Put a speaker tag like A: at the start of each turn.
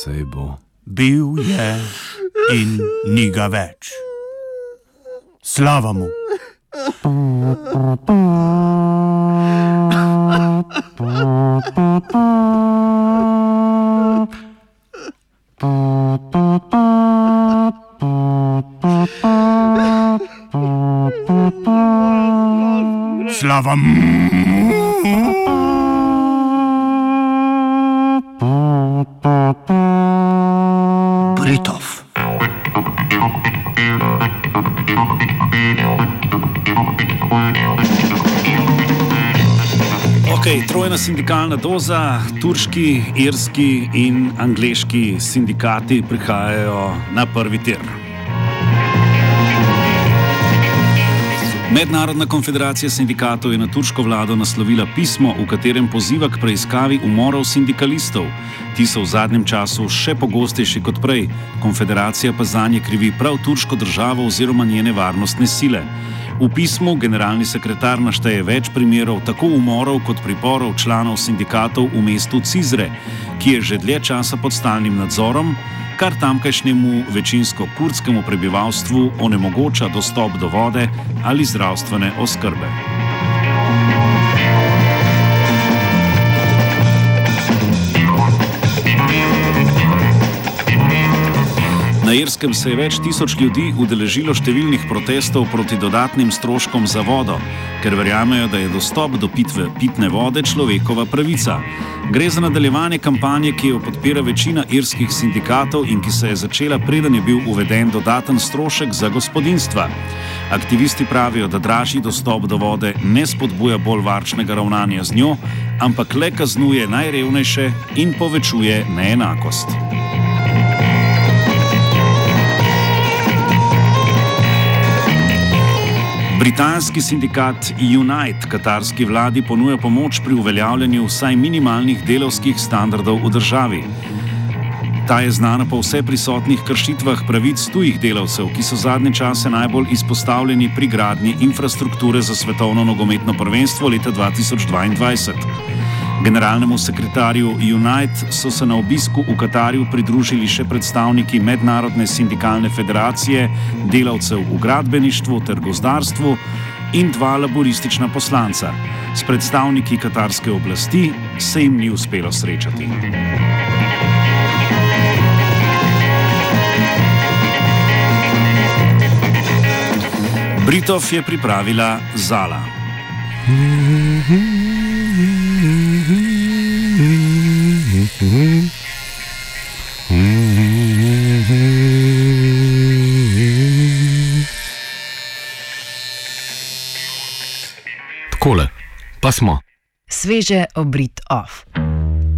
A: sej bo.
B: Bil je in ni ga več. Slava mu. Slava mu. Britov.
C: Trojna sindikalna doza, turški, irski in angleški sindikati prihajajo na prvi tir. Mednarodna konfederacija sindikatov je na turško vlado naslovila pismo, v katerem poziva k preiskavi umorov sindikalistov. Ti so v zadnjem času še pogostejši kot prej, konfederacija pa zanje krivi prav turško državo oziroma njene varnostne sile. V pismu generalni sekretar našteje več primerov tako umorov kot priporov članov sindikatov v mestu Cizre, ki je že dlje časa pod stalnim nadzorom, kar tamkajšnjemu večinsko kurdskemu prebivalstvu onemogoča dostop do vode ali zdravstvene oskrbe. Na Irskem se je več tisoč ljudi udeležilo številnih protestov proti dodatnim stroškom za vodo, ker verjamejo, da je dostop do pitne vode človekova pravica. Gre za nadaljevanje kampanje, ki jo podpira večina irskih sindikatov in ki se je začela, preden je bil uveden dodaten strošek za gospodinjstva. Aktivisti pravijo, da dražji dostop do vode ne spodbuja bolj varčnega ravnanja z njo, ampak le kaznuje najrevnejše in povečuje neenakost. Britanski sindikat Unite katarski vladi ponuja pomoč pri uveljavljanju vsaj minimalnih delavskih standardov v državi. Ta je znana po vseprisotnih kršitvah pravic tujih delavcev, ki so zadnje čase najbolj izpostavljeni pri gradnji infrastrukture za svetovno nogometno prvenstvo leta 2022. Generalnemu sekretarju Unite so se na obisku v Katarju pridružili še predstavniki Mednarodne sindikalne federacije, delavcev v gradbeništvu ter gozdarstvu in dva laboristična poslanca. S predstavniki katarske oblasti se jim ni uspelo srečati. Britov je pripravila Zala.
A: Takole, pa smo.
D: Sveže obrit off.